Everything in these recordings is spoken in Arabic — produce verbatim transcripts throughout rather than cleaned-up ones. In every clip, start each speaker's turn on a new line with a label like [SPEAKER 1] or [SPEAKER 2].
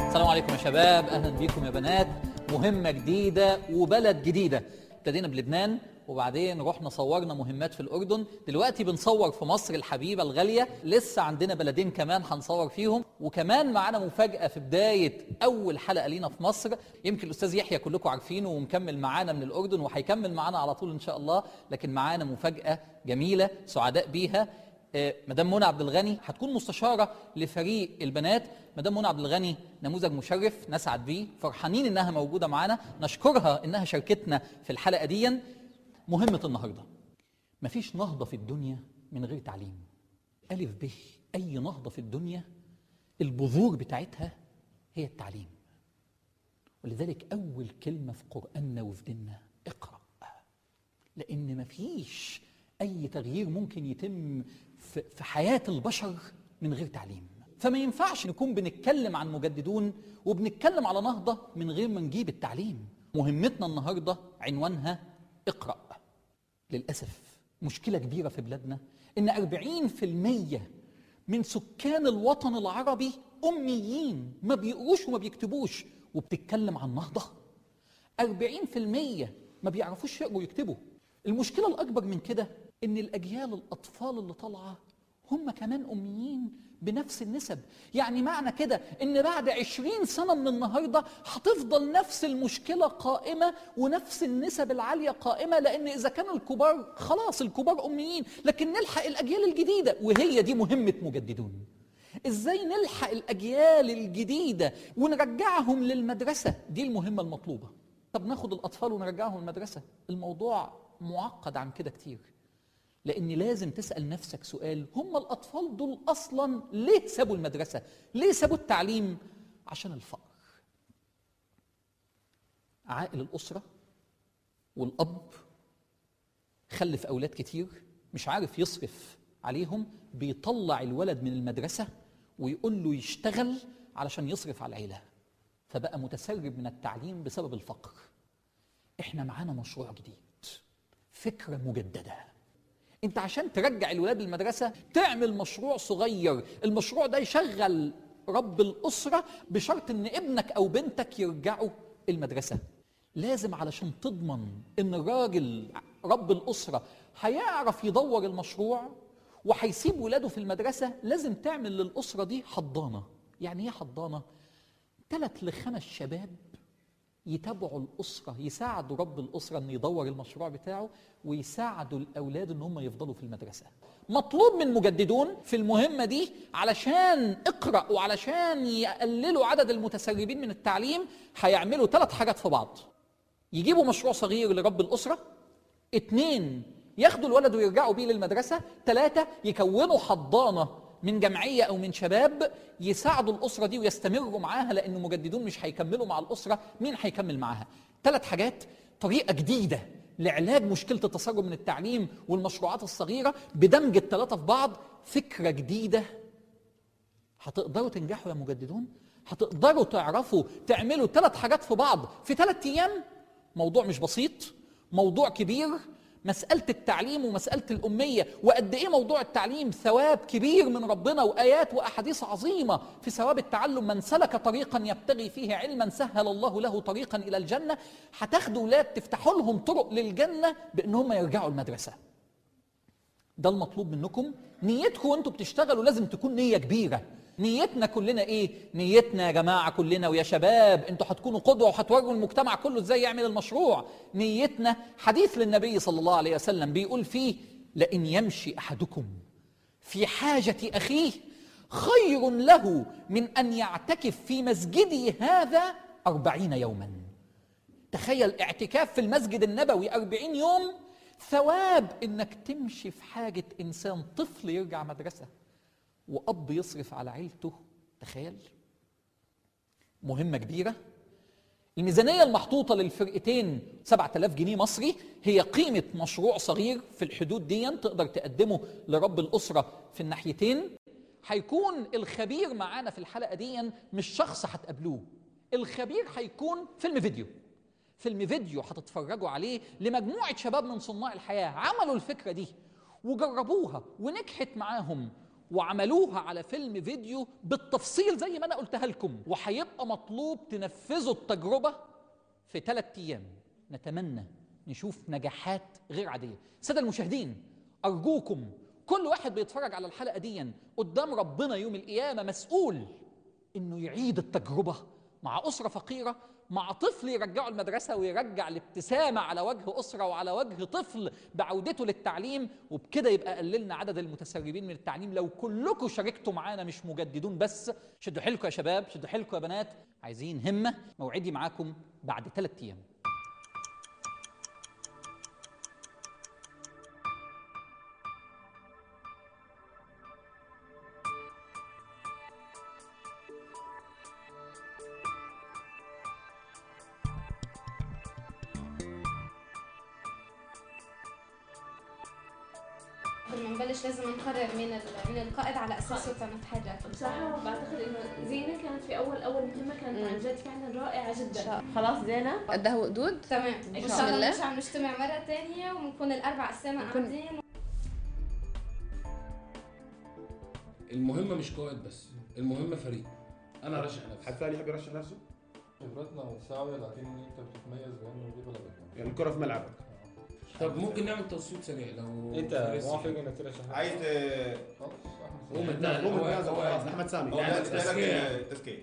[SPEAKER 1] السلام عليكم يا شباب، اهلا بيكم يا بنات. مهمه جديده وبلد جديده. ابتدينا بلبنان وبعدين رحنا صورنا مهمات في الاردن، دلوقتي بنصور في مصر الحبيبه الغاليه. لسه عندنا بلدين كمان هنصور فيهم، وكمان معانا مفاجاه في بدايه اول حلقه لينا في مصر. يمكن الاستاذ يحيى كلكم عارفينه ومكمل معانا من الاردن وهيكمل معانا على طول ان شاء الله، لكن معانا مفاجاه جميله سعداء بيها. مدام منى عبد الغني هتكون مستشاره لفريق البنات. مدام منى عبد الغني نموذج مشرف نسعد بيه، فرحانين انها موجوده معانا، نشكرها انها شاركتنا في الحلقه دي. مهمه النهارده: مفيش نهضه في الدنيا من غير تعليم. الف ب اي نهضه في الدنيا البذور بتاعتها هي التعليم. ولذلك اول كلمه في قراننا وفي ديننا اقرا، لان مفيش اي تغيير ممكن يتم في حياه البشر من غير تعليم. فما ينفعش نكون بنتكلم عن مجددون وبنتكلم على نهضه من غير ما نجيب التعليم. مهمتنا النهارده عنوانها اقرا. للاسف مشكله كبيره في بلادنا ان أربعين في المية من سكان الوطن العربي اميين، ما بيقروش وما بيكتبوش، وبتتكلم عن نهضه. أربعين في المية ما بيعرفوش يقروا ويكتبوا. المشكله الاكبر من كده ان الاجيال الاطفال اللي طالعه هم كمان اميين بنفس النسب. يعني معنى كده ان بعد عشرين سنه من النهارده هتفضل نفس المشكله قائمه ونفس النسب العاليه قائمه، لان اذا كانوا الكبار خلاص الكبار اميين، لكن نلحق الاجيال الجديده، وهي دي مهمه مجددون. ازاي نلحق الاجيال الجديده ونرجعهم للمدرسه؟ دي المهمه المطلوبه. طب ناخد الاطفال ونرجعهم المدرسه؟ الموضوع معقد عن كده كتير، لأن لازم تسأل نفسك سؤال: هم الأطفال دول أصلاً ليه سابوا المدرسة؟ ليه سابوا التعليم؟ عشان الفقر. عائل الأسرة والأب خلف أولاد كتير، مش عارف يصرف عليهم، بيطلع الولد من المدرسة ويقول له يشتغل علشان يصرف على العيلة، فبقى متسرب من التعليم بسبب الفقر. إحنا معانا مشروع جديد، فكرة مجددة. انت عشان ترجع الولاد للمدرسه تعمل مشروع صغير، المشروع ده يشغل رب الاسره بشرط ان ابنك او بنتك يرجعوا المدرسه. لازم علشان تضمن ان الراجل رب الاسره هيعرف يدور المشروع وهيسيب ولاده في المدرسه، لازم تعمل للاسره دي حضانه. يعني ايه حضانه؟ ثلاث لخمس شباب يتابعوا الأسرة، يساعدوا رب الأسرة أن يدور المشروع بتاعه، ويساعدوا الأولاد أن هم يفضلوا في المدرسة. مطلوب من مجددون في المهمة دي علشان اقرأ وعلشان يقللوا عدد المتسربين من التعليم، هيعملوا ثلاث حاجات في بعض: يجيبوا مشروع صغير لرب الأسرة، اتنين ياخدوا الولد ويرجعوا بيه للمدرسة، ثلاثة يكونوا حضانة من جمعية أو من شباب يساعدوا الأسرة دي ويستمروا معاها، لأن مجددون مش هيكملوا مع الأسرة، مين هيكمل معاها؟ ثلاث حاجات، طريقة جديدة لعلاج مشكلة التسرب من التعليم والمشروعات الصغيرة بدمج الثلاثة في بعض. فكرة جديدة. هتقدروا تنجحوا يا مجددون؟ هتقدروا تعرفوا تعملوا ثلاث حاجات في بعض في ثلاث أيام؟ موضوع مش بسيط، موضوع كبير. مسألة التعليم ومسألة الأمية، وقد إيه موضوع التعليم ثواب كبير من ربنا، وآيات وأحاديث عظيمة في ثواب التعلم. من سلك طريقا يبتغي فيه علما سهل الله له طريقا إلى الجنة. هتاخدوا ولاد تفتحوا لهم طرق للجنة بأن هم يرجعوا المدرسة. ده المطلوب منكم. نيتكم وانتم بتشتغلوا لازم تكون نية كبيرة. نيتنا كلنا ايه؟ نيتنا يا جماعة كلنا ويا شباب انتوا هتكونوا قدوة وهتوروا المجتمع كله ازاي يعمل المشروع. نيتنا حديث للنبي صلى الله عليه وسلم بيقول فيه: لئن يمشي احدكم في حاجة اخيه خير له من ان يعتكف في مسجدي هذا أربعين يوما. تخيل اعتكاف في المسجد النبوي أربعين يوم، ثواب انك تمشي في حاجة انسان، طفل يرجع مدرسة وأب يصرف على عيلته. تخيل، مهمة كبيرة. الميزانية المحطوطة للفرقتين سبعة آلاف جنيه مصري، هي قيمة مشروع صغير في الحدود دي تقدر تقدمه لرب الأسرة في الناحيتين. هيكون الخبير معانا في الحلقة دي مش شخص هتقابلوه، الخبير هيكون فيلم فيديو. فيلم فيديو هتتفرجوا عليه لمجموعة شباب من صناع الحياة عملوا الفكرة دي وجربوها ونجحت معاهم، وعملوها على فيلم فيديو بالتفصيل زي ما أنا قلتها لكم، وهيبقى مطلوب تنفذوا التجربة في ثلاث أيام. نتمنى نشوف نجاحات غير عادية. السادة المشاهدين، أرجوكم كل واحد بيتفرج على الحلقة دي قدام ربنا يوم القيامة مسؤول إنه يعيد التجربة مع أسرة فقيرة، مع طفل يرجعه المدرسة ويرجع الابتسامة على وجه أسرة وعلى وجه طفل بعودته للتعليم، وبكده يبقى قللنا عدد المتسربين من التعليم. لو كلكم شاركتوا معانا، مش مجددون بس. شدوا حيلكم يا شباب، شدوا حيلكم يا بنات، عايزين همة. موعدي معاكم بعد ثلاث أيام.
[SPEAKER 2] قبل ما نبلش لازم نقرر مين من القائد على اساسه نتحرك.
[SPEAKER 3] بصراحه بعتقد انه زينه كانت في اول اول مهمه كانت عن جد فعلا رائعه جدا. خلاص زينه
[SPEAKER 4] قدها وقدود
[SPEAKER 2] تمام ان شاء الله. نرجع نجتمع مره ثانيه ونكون الاربع السنه قاعدين.
[SPEAKER 5] المهمه مش قائد بس، المهمه فريق. انا ارشح نفسي.
[SPEAKER 6] حد ثاني يحب يرشح نفسه؟
[SPEAKER 7] خبرتنا متساويه، لكن انت بتتميز بانه دي بلدك
[SPEAKER 6] يعني الكره في ملعبك.
[SPEAKER 5] طب ممكن نعمل تصويت سريع لو
[SPEAKER 7] انت موافق انك ترشح؟
[SPEAKER 6] عايز
[SPEAKER 7] خلاص
[SPEAKER 6] قوم النازل قوم النازل خلاص. احمد سامي
[SPEAKER 5] يعني تزكيه
[SPEAKER 6] تزكيه.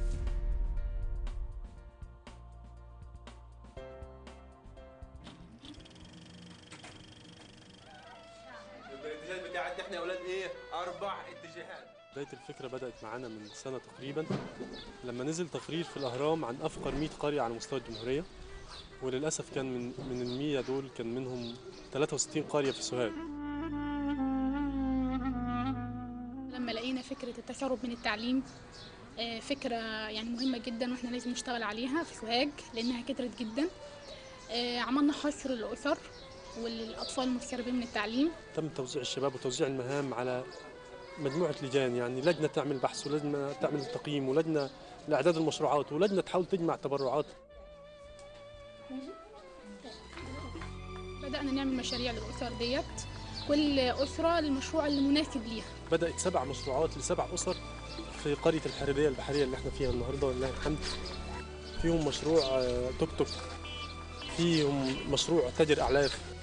[SPEAKER 8] الاتجاهات بتاعتنا احنا يا اولاد ايه؟ اربع اتجاهات.
[SPEAKER 9] بداية الفكرة بدأت معانا من سنة تقريبا لما نزل تقرير في الأهرام عن أفقر مئة قرية على مستوى الجمهورية، وللأسف كان من من المية دول كان منهم ثلاثة وستين قرية في سوهاج.
[SPEAKER 10] لما لقينا فكرة التسرب من التعليم فكرة يعني مهمة جدا واحنا لازم نشتغل عليها في سوهاج لأنها كترت جدا. عملنا حصر للأسر والأطفال المتسربين من التعليم.
[SPEAKER 9] تم توزيع الشباب وتوزيع المهام على مجموعة لجان، يعني لجنة تعمل بحث ولجنة تعمل تقييم ولجنة لإعداد المشروعات ولجنة تحاول تجمع تبرعات.
[SPEAKER 10] بدأنا نعمل مشاريع للأسر ديت، كل أسرة المشروع المناسب ليها.
[SPEAKER 9] بدأت سبع مشروعات لسبع أسر في قرية الحريرية البحرية اللي احنا فيها النهارده ولله الحمد. فيهم مشروع توك توك، فيهم مشروع تاجر أعلاف.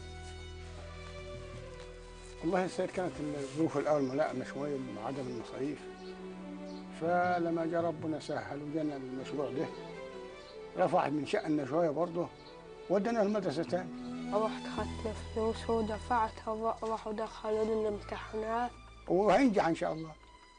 [SPEAKER 11] والله السيد كانت الظروف الأول ملائمة شوية مع عدم المصاريف، فلما جاء ربنا سهل وجانا المشروع ده رفع من شأننا شوية برضه، ودنا المدرسة تاني.
[SPEAKER 12] رحت أخذت فلوس ودفعتها وراحوا دخلوني الامتحانات
[SPEAKER 11] وهينجح إن شاء الله.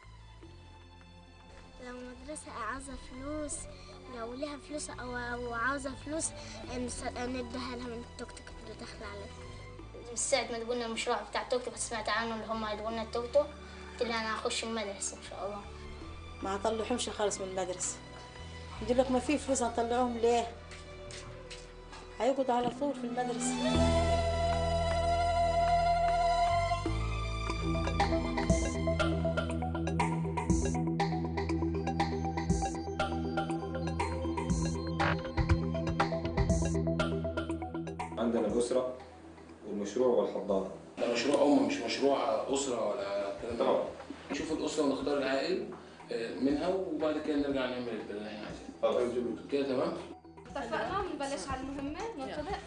[SPEAKER 13] لو مدرسة عاوزة فلوس، لو لها فلوس أو عاوزة فلوس نديها لها من التوك توك اللي داخلة عليه.
[SPEAKER 14] من ساعة ما تقولنا المشروع بتاع التوك توك سمعت عنه اللي هم يدقولنا التوك توك، قلت لها أنا هخش المدرسة إن شاء الله.
[SPEAKER 15] ما هطلعهمش خالص من المدرسة. يقول لك ما في فلوس هنطلعهم ليه؟ هيقعدوا على طول في المدرسة.
[SPEAKER 16] عندنا الأسرة والمشروع والحضانة.
[SPEAKER 5] ده مشروع أمة مش مشروع أسرة ولا الكلام ده. نشوف الأسرة ونختار العائل منها وبعد كده نرجع نعمل اللي احنا عايزينه. خلاص كده تمام؟
[SPEAKER 2] اتفقنا ونبلش على المهمة ننطلق.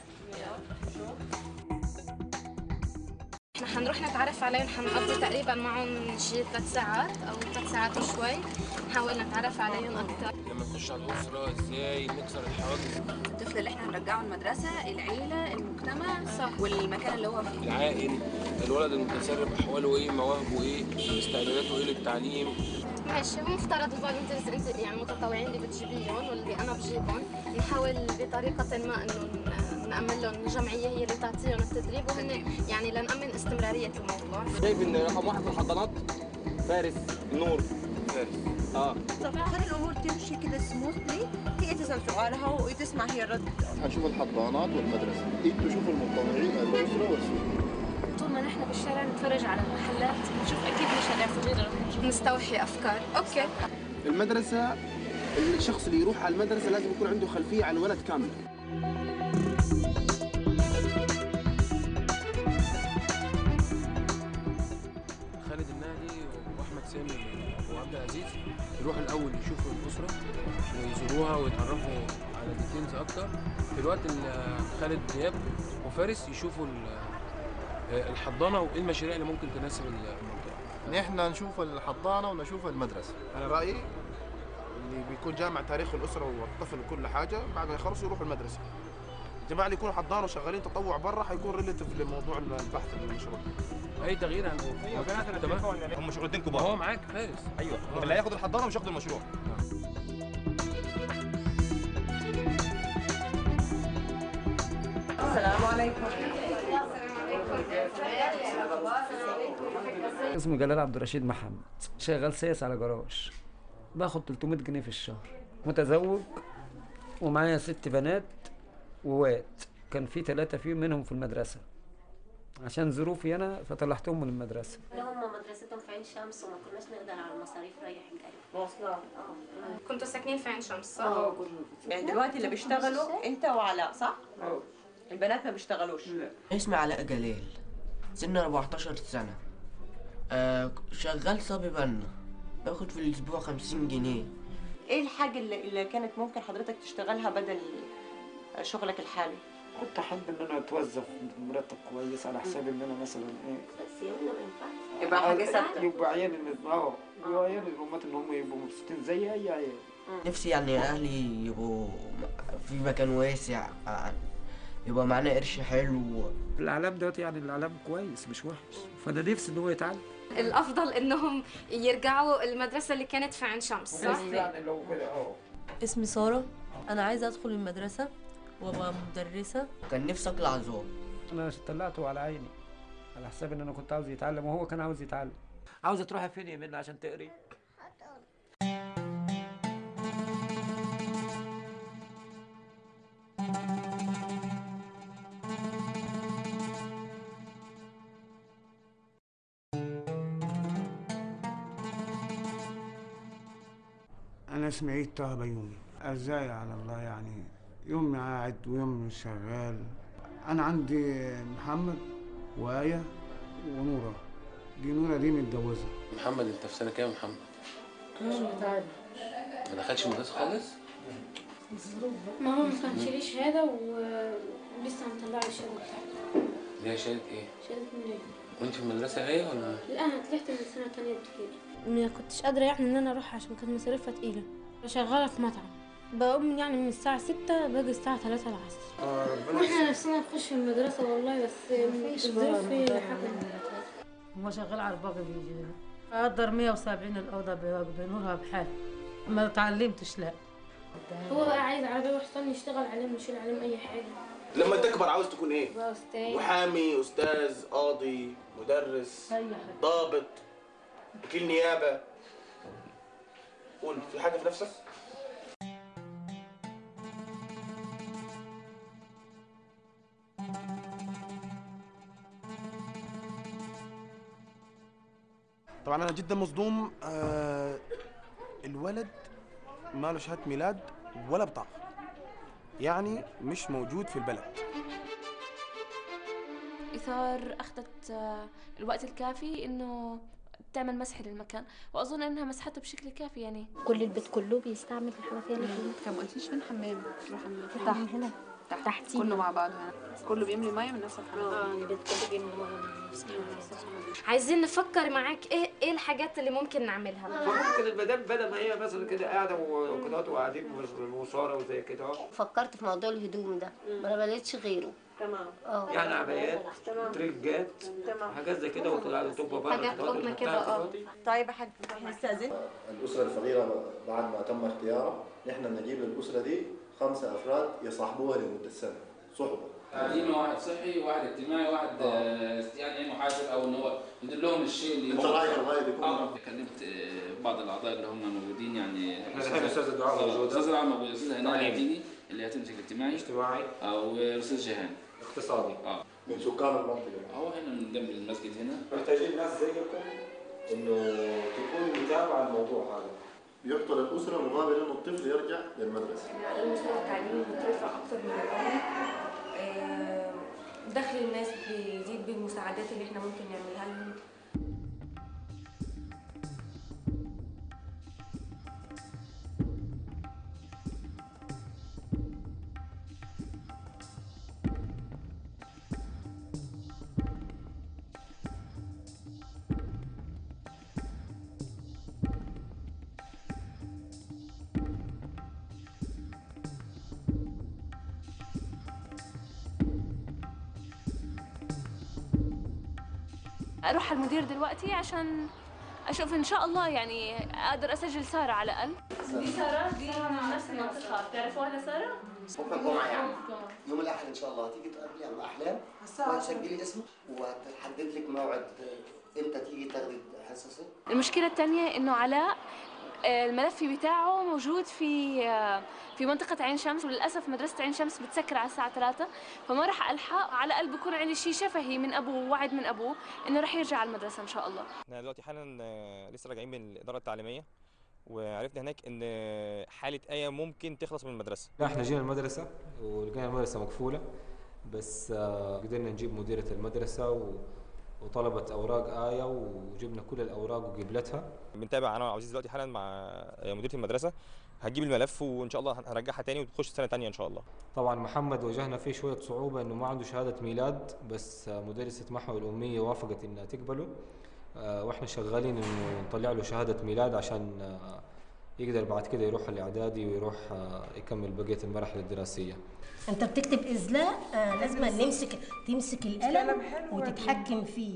[SPEAKER 2] احنا حنروح نتعرف عليهم، حنقضي تقريبا معهم شي ثلاث ساعات او ثلاث ساعات وشوي، نحاول نتعرف عليهم اكثر.
[SPEAKER 8] لما نخش على الاسره ازاي نكسر الحواجز.
[SPEAKER 4] الطفل اللي احنا هنرجعه المدرسه، العيله، المجتمع،
[SPEAKER 2] صح،
[SPEAKER 4] والمكان اللي هو فيه.
[SPEAKER 8] العائل، الولد المتسرب احواله ايه، مواهبه ايه، استعداداته ايه للتعليم.
[SPEAKER 2] ماشي، هو مفترض الفولنتيرز انت يعني المتطوعين اللي بتجيبيهم واللي انا بجيبهم، نحاول بطريقه ما انه نأمن لهم جمعيه هي اللي تعطيهم التدريب، وهن يعني لنأمن استمراريه الموضوع.
[SPEAKER 8] شايف ان رقم واحد في الحضانات فارس نور فارس. اه
[SPEAKER 17] عشان الامور تمشي كده سموثلي، هي تسال سؤالها وتسمع هي الرد.
[SPEAKER 18] هنشوف الحضانات والمدرسه، انتوا شوفوا المتطوعين الاسره والسوق.
[SPEAKER 2] طول ما نحن بالشارع نتفرج على المحلات نشوف اكيد مشاريع صغيره نستوحي افكار. اوكي.
[SPEAKER 19] المدرسه، الشخص اللي يروح على المدرسه لازم يكون عنده خلفيه عن الولد كامله.
[SPEAKER 8] خالد النادي يروحوا الاول يشوفوا الاسره ويزوروها ويتعرفوا على ديتيلز اكتر. في الوقت اللي خالد دياب وفارس يشوفوا الحضانه وايه المشاريع اللي ممكن تناسب المنطقه.
[SPEAKER 18] نحن نشوف الحضانه ونشوف المدرسه. انا رايي اللي بيكون جامع تاريخ الاسره والطفل وكل حاجه بعد ما يخلصوا يروحوا المدرسه. الجماعه اللي يكونوا حضانه وشغالين تطوع برا حيكون ريليتيف لموضوع البحث المشروع.
[SPEAKER 8] اي تغيير عن
[SPEAKER 20] ايوه بناتنا تمام. هم شغلتين كبار.
[SPEAKER 8] هو معاك فارس.
[SPEAKER 20] ايوه اللي هياخد الحضانه مش هياخد المشروع.
[SPEAKER 17] السلام عليكم.
[SPEAKER 21] اسمي جلال عبد الرشيد محمد، شغال سيس على جراج، باخد تلتمية جنيه في الشهر، متزوج ومعايا ست بنات وواد، كان في ثلاثة فيهم منهم في المدرسة، عشان ظروفي أنا فطلعتهم من المدرسة.
[SPEAKER 22] هم مدرستهم في عين شمس وما كناش نقدر على المصاريف رايح جاي.
[SPEAKER 17] مواصلات.
[SPEAKER 22] اه.
[SPEAKER 2] كنتوا ساكنين في عين شمس صح؟
[SPEAKER 17] اه يعني دلوقتي اللي بيشتغلوا أنت وعلاء صح؟ اه. البنات ما بيشتغلوش. لا.
[SPEAKER 23] اسمي علاء جلال، سني أربعتاشر سنة، آه شغال صبي بنا، باخد في الأسبوع خمسين جنيه.
[SPEAKER 17] إيه الحاجة اللي, اللي كانت ممكن حضرتك تشتغلها بدل شغلك الحالي؟
[SPEAKER 21] كنت أحب إن أنا أتوظف بمرتب كويس على حساب إن أنا مثلا إيه
[SPEAKER 22] بس يومنا ما ينفعش
[SPEAKER 17] يبقى حاجة ثابتة.
[SPEAKER 21] يبقى عيالي اه يبقوا عيالي الأمهات إن هم يبقوا مبسوطين زي أي عيال.
[SPEAKER 23] نفسي يعني أهلي يبقوا في مكان واسع، يبقى معانا قرش حلو.
[SPEAKER 21] الإعلام دلوقتي يعني الإعلام كويس مش وحش، فأنا نفسي إن هو يتعلم.
[SPEAKER 2] الافضل انهم يرجعوا المدرسه اللي كانت في عين شمس صح؟
[SPEAKER 21] يعني لو كده اه.
[SPEAKER 24] اسمي ساره، انا عايزه ادخل المدرسه وابقى مدرسه.
[SPEAKER 23] كان نفسي اطلع ظابط.
[SPEAKER 21] انا طلعته على عيني على حساب ان انا كنت عاوز يتعلم وهو كان عاوز يتعلم. عاوزه تروحي فين يا منى عشان تقري؟
[SPEAKER 11] أنا اسمي عيد طه بيومي، أرزاقي على الله يعني، يوم قاعد ويوم شغال. أنا عندي محمد وآية ونورة، دي نورة دي متجوزة.
[SPEAKER 5] محمد أنت في سنة كام يا محمد؟
[SPEAKER 22] أنا متعلم.
[SPEAKER 5] ما دخلتش المدرسة خالص؟
[SPEAKER 22] ما هو ما كانش ليه شهادة ولسه مطلع لي الشهادة بتاعتي.
[SPEAKER 5] اللي هي شهادة إيه؟
[SPEAKER 22] شهادة ميلاد.
[SPEAKER 5] وأنت في المدرسة هي ولا؟
[SPEAKER 22] لا أنا طلعت من سنة تانية ابتدائي. ما كنتش قادرة يعني إن أنا أروح عشان كانت مصاريفها تقيلة. شغالة في مطعم. بقوم يعني من الساعة ستة باجي الساعة تلاتة العصر.
[SPEAKER 11] اه
[SPEAKER 22] واحنا نفسنا نخش في المدرسة والله بس الظروف هي اللي حكمت.
[SPEAKER 15] هو شغال على الباقي بيجي هنا. أقدر مية وسبعين الأوضة بنورها بحال. ما تعلمتش لا.
[SPEAKER 22] هو بقى عايز عربية وحصان يشتغل عليهم يشيل عليهم أي حاجة.
[SPEAKER 18] لما تكبر عاوز تكون ايه؟
[SPEAKER 22] بقى أستاذ.
[SPEAKER 18] محامي، أستاذ، قاضي، مدرس،
[SPEAKER 15] أي حاجة.
[SPEAKER 18] ضابط، وكيل نيابة. قول في حاجة في نفسك؟ طبعا أنا جدا مصدوم. آه الولد ما له شهادة ميلاد ولا بطاقة، يعني مش موجود في البلد.
[SPEAKER 3] إثار أخذت الوقت الكافي إنه تعمل مسح للمكان، وأظن إنها مسحته بشكل كافي يعني.
[SPEAKER 22] كل البيت كله بيستعمل الحنفية اللي في البيت.
[SPEAKER 4] ما قلتيش فين حمام؟ في
[SPEAKER 22] تحت هنا.
[SPEAKER 4] تحت
[SPEAKER 22] تحت
[SPEAKER 4] كله مع بعض هنا. كله بيملي ميه من نفس الحمام.
[SPEAKER 22] اه البيت كله بيملي ميه من نفس الحمام.
[SPEAKER 2] عايزين نفكر معاك ايه ايه الحاجات اللي ممكن نعملها.
[SPEAKER 21] ممكن المدام بدل ما هي مثلا كده قاعده وكده وقاعدين وصاره وزي كده اهو.
[SPEAKER 22] فكرت في موضوع الهدوم ده ما لقيتش غيره.
[SPEAKER 17] تمام.
[SPEAKER 22] اه
[SPEAKER 21] يعني عبايات، تريجات، حاجات زي كده وتقعد تبقى بره
[SPEAKER 22] حاجات قطن كده اه.
[SPEAKER 17] طيب يا حاج نستأذن.
[SPEAKER 18] الأسرة الفقيرة بعد ما تم اختيارها نحن نجيب للأسرة دي خمسة أفراد يصاحبوها لمدة سنة صحبة.
[SPEAKER 5] تعليمي واحد صحي وواحد اجتماعي وواحد آه. يعني محاسب او ان هو يدلهم الشيء اللي
[SPEAKER 18] انت رايك الغاية يكون
[SPEAKER 5] اه كلمت بعض الاعضاء اللي هم موجودين يعني
[SPEAKER 20] الحين استاذ الدعاء موجود،
[SPEAKER 5] استاذ الدعاء موجود، الاستاذ هناء الديني اللي هتمسك الاجتماعي
[SPEAKER 20] اجتماعي
[SPEAKER 5] او الاستاذ جهان
[SPEAKER 20] اقتصادي
[SPEAKER 5] اه
[SPEAKER 18] من سكان المنطقة.
[SPEAKER 5] هو هنا من جنب المسجد هنا.
[SPEAKER 18] محتاجين ناس زيكم انه تكون متابعة الموضوع هذا. يقتل الأسرة مقابل انه الطفل يرجع للمدرسة.
[SPEAKER 22] المستوى التعليمي بيترفع اكتر من الاول. دخل الناس بيزيد بالمساعدات اللي احنا ممكن نعملها لهم.
[SPEAKER 3] اروح على المدير دلوقتي عشان اشوف ان شاء الله يعني اقدر اسجل ساره على الاقل. دي ساره، دي من نفس المنطقه، بتعرفوها لساره؟
[SPEAKER 1] بكره الجمعه يعني يوم الاحد ان شاء الله هتيجي تقابلي مع احلام وهتسجلي اسمك وهتحدد لك موعد امتى تيجي تاخدي حصصك.
[SPEAKER 3] المشكله الثانيه انه علاء الملف بتاعه موجود في في منطقة عين شمس، وللأسف مدرسة عين شمس بتسكر على الساعة ثلاثة، فما راح ألحق. على الأقل بكون عندي شيء شفهي من أبوه، ووعد من أبوه إنه راح يرجع على المدرسة إن شاء الله.
[SPEAKER 20] احنا دلوقتي حالا لسه راجعين من الإدارة التعليمية، وعرفنا هناك إن حالة آية ممكن تخلص من المدرسة.
[SPEAKER 16] لا احنا جينا المدرسة ولقينا المدرسة مقفولة، بس قدرنا نجيب مديرة المدرسة و وطلبت اوراق آية وجبنا كل الاوراق وقبلتها.
[SPEAKER 20] بنتابع انا وعزيز دلوقتي حالا مع مديرة المدرسة، هتجيب الملف وان شاء الله هنرجعها تاني وتخش سنة تانية ان شاء الله.
[SPEAKER 16] طبعا محمد واجهنا فيه شوية صعوبة انه ما عنده شهادة ميلاد، بس مدرسة محو الأمية وافقت انها تقبله، واحنا شغالين انه نطلع له شهادة ميلاد عشان يقدر بعد كده يروح الاعدادي ويروح يكمل بقية المراحل الدراسية.
[SPEAKER 6] انت بتكتب إزلاء آه لازم نمسك تمسك القلم وتتحكم فيه.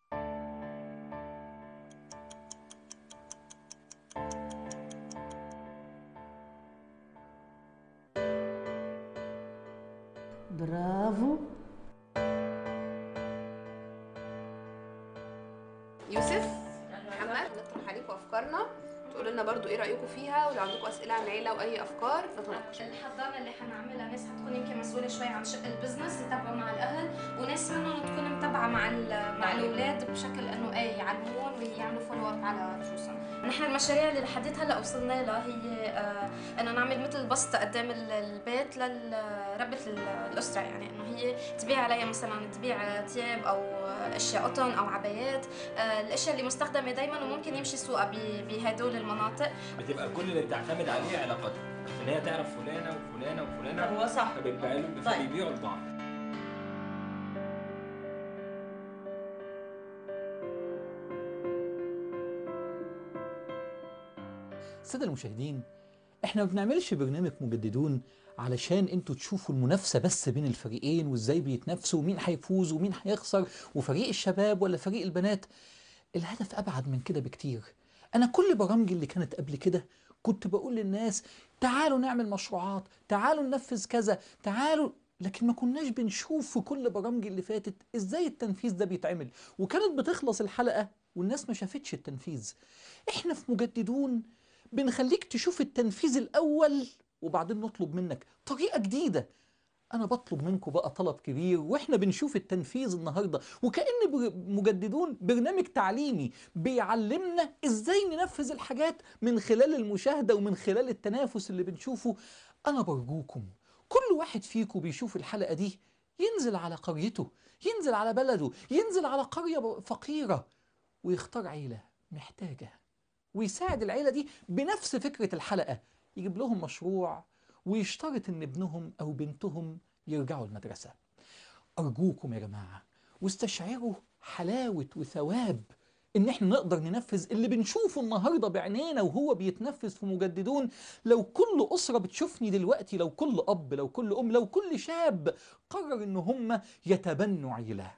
[SPEAKER 6] برافو.
[SPEAKER 4] يوسف، محمد، نطرح عليكم افكارنا، تقولوا لنا برضو ايه رايكم فيها، ولو عندكم اسئله عن العيله واي افكار نتناقش.
[SPEAKER 2] الحضانه اللي حنعملها ناس حتكون يمكن مسؤوله شوي عن شق البزنس، يتابعوا مع الاهل، وناس منهم تكون متابعه مع مع الاولاد بشكل انه ايه يعلموهم ويعملوا فولو اب على رؤوسهم. نحن المشاريع اللي لحد هلا وصلنا لها هي آه انه نعمل مثل بسطه قدام البيت لربة الاسره، يعني انه هي تبيع عليها مثلا تبيع ثياب او اشياء قطن او عبايات، آه الاشياء اللي مستخدمه دايما وممكن يمشي سوقها بهدول المناطق.
[SPEAKER 7] بتبقى كل اللي بتعتمد عليه علاقاتها، ان هي تعرف فلانه وفلانه وفلانه.
[SPEAKER 24] هو صح.
[SPEAKER 7] فبتبيع لهم، فبيبيعوا لبعض.
[SPEAKER 10] السادة المشاهدين، احنا ما بنعملش برنامج مجددون علشان انتوا تشوفوا المنافسة بس بين الفريقين وازاي بيتنافسوا ومين هيفوز ومين هيخسر وفريق الشباب ولا فريق البنات. الهدف ابعد من كده بكتير. انا كل برامجي اللي كانت قبل كده كنت بقول للناس تعالوا نعمل مشروعات، تعالوا ننفذ كذا، تعالوا، لكن ما كناش بنشوف في كل برامجي اللي فاتت ازاي التنفيذ ده بيتعمل، وكانت بتخلص الحلقة والناس ما شافتش التنفيذ. احنا في مجددون بنخليك تشوف التنفيذ الأول وبعدين نطلب منك طريقة جديدة. أنا بطلب منكم بقى طلب كبير وإحنا بنشوف التنفيذ النهاردة، وكأن مجددون برنامج تعليمي بيعلمنا إزاي ننفذ الحاجات من خلال المشاهدة ومن خلال التنافس اللي بنشوفه. أنا برجوكم كل واحد فيكم بيشوف الحلقة دي ينزل على قريته، ينزل على بلده، ينزل على قرية فقيرة ويختار عيلة محتاجة ويساعد العيلة دي بنفس فكرة الحلقة، يجيب لهم مشروع ويشترط ان ابنهم او بنتهم يرجعوا المدرسة. ارجوكم يا جماعة واستشعروا حلاوة وثواب ان احنا نقدر ننفذ اللي بنشوفه النهاردة بعينينا وهو بيتنفذ في مجددون. لو كل اسرة بتشوفني دلوقتي، لو كل اب، لو كل ام، لو كل شاب قرر ان هم يتبنوا عيلة.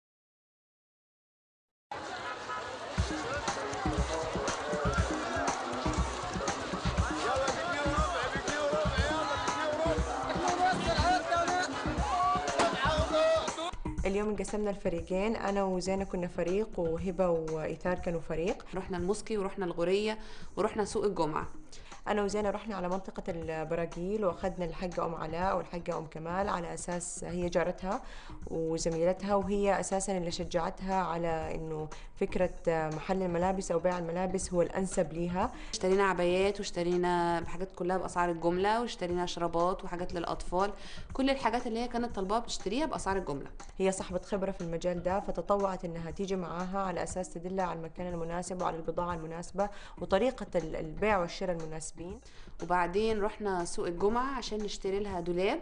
[SPEAKER 17] اليوم انقسمنا الفريقين، انا وزينة كنا فريق وهبة وايثار كانوا فريق.
[SPEAKER 4] رحنا المسقي ورحنا الغورية ورحنا سوق الجمعة.
[SPEAKER 17] انا وزينة رحنا على منطقة البراقيل واخذنا الحقة ام علاء والحقة ام كمال على اساس هي جارتها وزميلتها، وهي اساسا اللي شجعتها على انه فكرة محل الملابس او بيع الملابس هو الانسب ليها.
[SPEAKER 4] اشترينا عبايات واشترينا حاجات كلها باسعار الجملة، واشترينا شرابات وحاجات للاطفال، كل الحاجات اللي هي كانت طالباها بتشتريها باسعار الجملة.
[SPEAKER 17] هي صاحبة خبرة في المجال ده فتطوعت انها تيجي معاها على اساس تدلها على المكان المناسب وعلى البضاعة المناسبة وطريقة البيع والشراء المناسبين.
[SPEAKER 4] وبعدين رحنا سوق الجمعة عشان نشتري لها دولاب.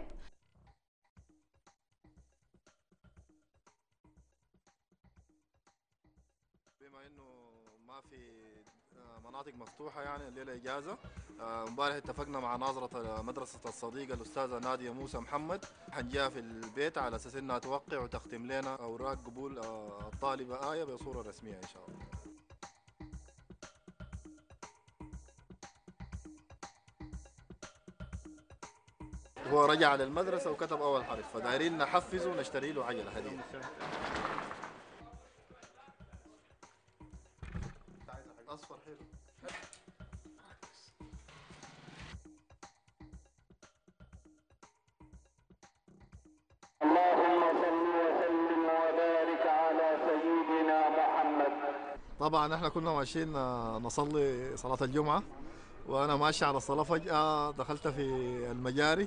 [SPEAKER 18] بما انه ما في
[SPEAKER 9] المناطق مفتوحه يعني الليله اجازه. امبارح اتفقنا مع ناظره مدرسه الصديقه الاستاذه ناديه موسى محمد، حنجيها في البيت على اساس انها توقع وتختم لنا اوراق قبول الطالبه ايه بصوره رسميه ان شاء الله. هو رجع للمدرسه وكتب اول حرف، فدايرين نحفزه ونشتري له عجله هديه. اصفر حلو.
[SPEAKER 12] اللهم صل وسلم وبارك على سيدنا محمد.
[SPEAKER 9] طبعا احنا كنا ماشيين نصلي صلاه الجمعه، وانا ماشي على الصلاه فجاه دخلت في المجاري.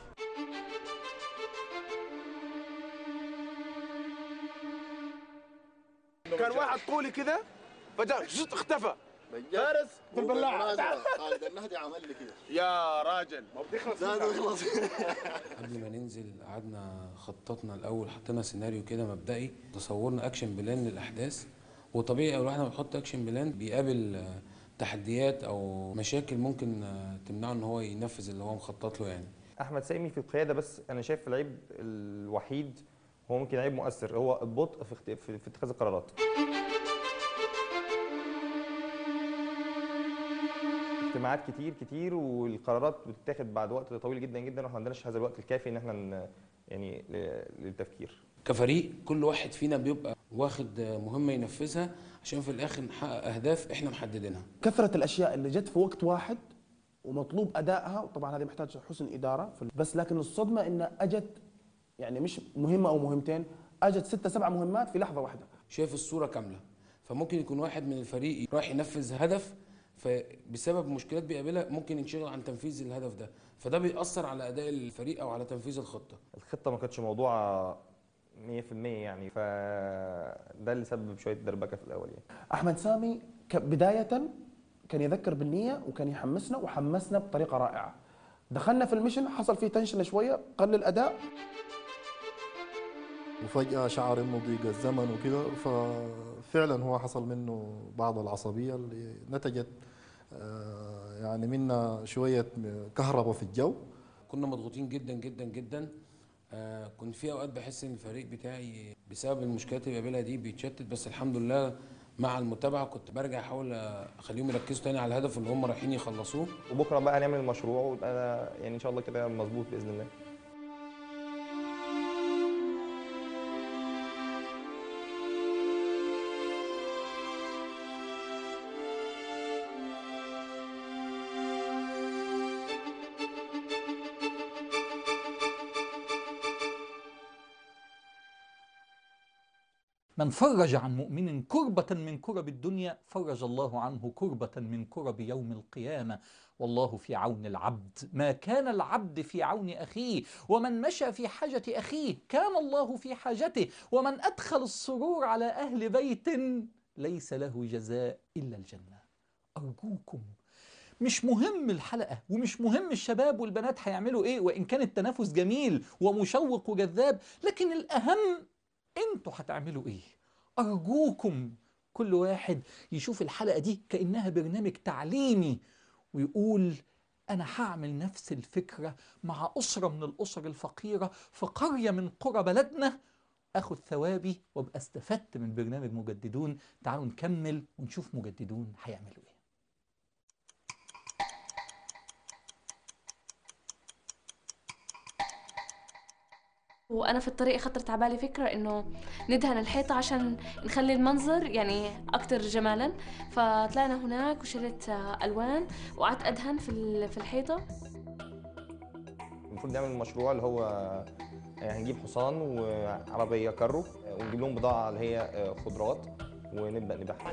[SPEAKER 18] كان واحد طولي كده فجاه زت اختفى. فارس في البلاعه
[SPEAKER 9] خالد النهدي عمل لي كده
[SPEAKER 18] يا راجل ما بتخلص
[SPEAKER 9] خلص.
[SPEAKER 8] قبل ما ننزل قعدنا خططنا الاول، حطينا سيناريو كده مبدئي، تصورنا اكشن بلان للاحداث. وطبيعي اول واحد ما بيحط اكشن بلان بيقابل تحديات او مشاكل ممكن تمنعه ان هو ينفذ اللي هو مخطط له. يعني
[SPEAKER 20] احمد سامي في القياده، بس انا شايف العيب الوحيد هو ممكن عيب مؤثر، هو البطء في في, في اتخاذ القرارات. اجتماعات كتير كتير والقرارات بتتاخد بعد وقت طويل جدا جدا، واحنا ما عندناش هذا الوقت الكافي ان احنا يعني للتفكير.
[SPEAKER 8] كفريق كل واحد فينا بيبقى واخد مهمه ينفذها عشان في الاخر نحقق اهداف احنا محددينها.
[SPEAKER 19] كثره الاشياء اللي جت في وقت واحد ومطلوب ادائها، وطبعا هذه محتاج حسن اداره، بس لكن الصدمه ان اجت يعني مش مهمه او مهمتين، اجت ستة سبعة مهمات في لحظه واحده.
[SPEAKER 8] شايف الصوره كامله، فممكن يكون واحد من الفريق رايح ينفذ هدف، فبسبب مشكلات بيقابلها ممكن ينشغل عن تنفيذ الهدف ده، فده بيأثر على اداء الفريق او على تنفيذ الخطه.
[SPEAKER 20] الخطه ما كانتش موضوع مية في المية يعني، فده اللي سبب شويه دربكه في الاول. يعني
[SPEAKER 19] احمد سامي بدايه كان يذكر بالنيه وكان يحمسنا وحمسنا بطريقه رائعه. دخلنا في الميشن حصل فيه تنشن شويه، قل الاداء
[SPEAKER 9] وفجأة شعر انه ضيق الزمن وكده، ففعلا هو حصل منه بعض العصبية اللي نتجت يعني منا شوية كهرباء في الجو.
[SPEAKER 8] كنا مضغوطين جدا جدا جدا. كنت في اوقات بحس ان الفريق بتاعي بسبب المشكلات اللي بيقابلها دي بيتشتت، بس الحمد لله مع المتابعه كنت برجع احاول اخليهم يركزوا تاني على الهدف اللي هم رايحين يخلصوه.
[SPEAKER 20] وبكره بقى هنعمل المشروع ويبقى يعني ان شاء الله كده مظبوط باذن الله.
[SPEAKER 10] من فرج عن مؤمن كربة من كرب الدنيا فرج الله عنه كربة من كرب يوم القيامة، والله في عون العبد ما كان العبد في عون أخيه، ومن مشى في حاجة أخيه كان الله في حاجته، ومن أدخل السرور على أهل بيت ليس له جزاء إلا الجنة. أرجوكم، مش مهم الحلقة ومش مهم الشباب والبنات هيعملوا إيه، وإن كان التنافس جميل ومشوق وجذاب، لكن الأهم انتوا هتعملوا ايه. ارجوكم كل واحد يشوف الحلقة دي كأنها برنامج تعليمي ويقول انا هعمل نفس الفكرة مع اسرة من الاسر الفقيرة في قرية من قرى بلدنا، اخد ثوابي وابقى استفدت من برنامج مجددون. تعالوا نكمل ونشوف مجددون هيعملوا ايه.
[SPEAKER 3] وانا في الطريق خطرت على بالي فكره انه ندهن الحيطه عشان نخلي المنظر يعني اكثر جمالا، فطلعنا هناك وشريت الوان وقعدت ادهن في في الحيطه.
[SPEAKER 20] المفروض نعمل مشروع اللي هو هنجيب حصان وعربيه كارو ونجيب لهم بضاعه اللي هي خضروات ونبدا نبيعها.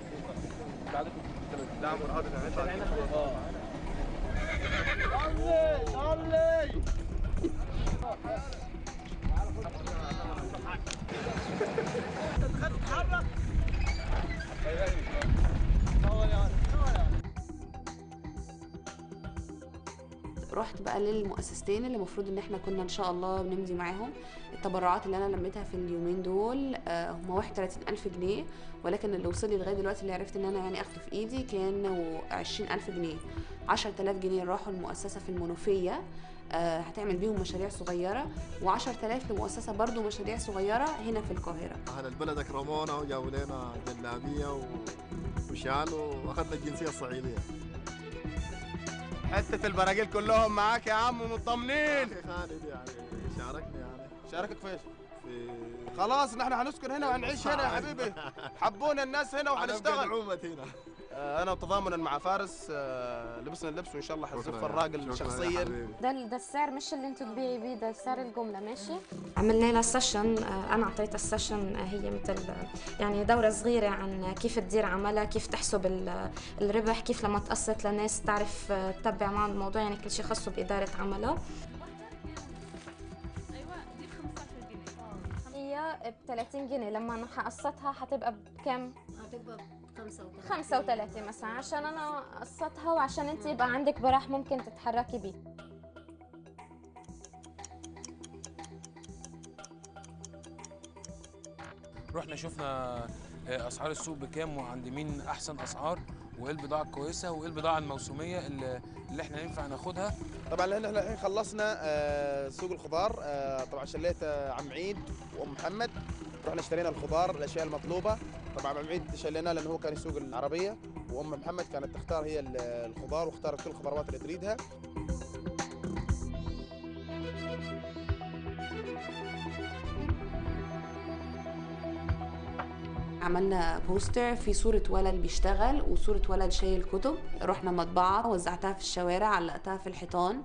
[SPEAKER 4] رحت بقى للمؤسستين اللي المفروض ان احنا كنا ان شاء الله بنمضي معاهم. التبرعات اللي انا لميتها في اليومين دول هم واحد وثلاثين ألف جنيه، ولكن اللي وصل لي لغايه دلوقتي اللي عرفت ان انا يعني اخده في ايدي كان عشرين ألف جنيه. عشرة آلاف جنيه راحوا المؤسسه في المنوفيه آه هتعمل بيهم مشاريع صغيره، وعشرة آلاف لمؤسسه برضو مشاريع صغيره هنا في القاهره.
[SPEAKER 9] اهل البلد اكرمونا وجابوا لنا جلابيه و... وشال واخذنا الجنسيه الصعيديه.
[SPEAKER 18] حته البراجيل كلهم معاك يا عم مطمنين.
[SPEAKER 9] اخي خالد يعني شاركني يعني.
[SPEAKER 18] شاركك فيش؟
[SPEAKER 9] في
[SPEAKER 18] خلاص نحن هنسكن هنا وهنعيش هنا يا حبيبي. حبونا الناس هنا وهنشتغل.
[SPEAKER 9] نعومة هنا.
[SPEAKER 18] آه انا وتضامنا مع فارس آه لبسنا اللبس وان شاء الله حنزف الراجل شخصيا.
[SPEAKER 2] ده ده السعر مش اللي انتوا تبيعي بيه، ده سعر الجمله ماشي.
[SPEAKER 22] عملنا لها سيشن، انا اعطيتها السيشن هي مثل يعني دوره صغيره عن كيف تدير عملها، كيف تحسب الربح، كيف لما تقسط لناس تعرف تتبع معهم الموضوع، يعني كل شيء خاصه باداره عملها. هي ب ثلاثين جنيه، لما انا حقسطها حتبقى بكم؟
[SPEAKER 6] هتبقى خمسة وثلاثين
[SPEAKER 22] خمسة وثلاثين مثلا، عشان انا قسطها وعشان انت يبقى عندك براح ممكن تتحركي بيه.
[SPEAKER 8] رحنا شفنا اسعار السوق بكام وعند مين احسن اسعار، وايه البضاعه الكويسه وايه البضاعه الموسميه اللي, اللي احنا ينفع ناخدها.
[SPEAKER 18] طبعا احنا الحين خلصنا آه سوق الخضار، آه طبعا شليت آه عم عيد وام محمد، رحنا اشترينا الخضار الاشياء المطلوبه. طبعا عم عيد شليناه لانه هو كان يسوق العربيه، وام محمد كانت تختار هي الخضار واختارت كل الخضروات اللي تريدها.
[SPEAKER 4] عملنا بوستر في صورة ولد بيشتغل وصورة ولد شايل كتب، رحنا مطبعة وزعتها في الشوارع، علقتها في الحيطان.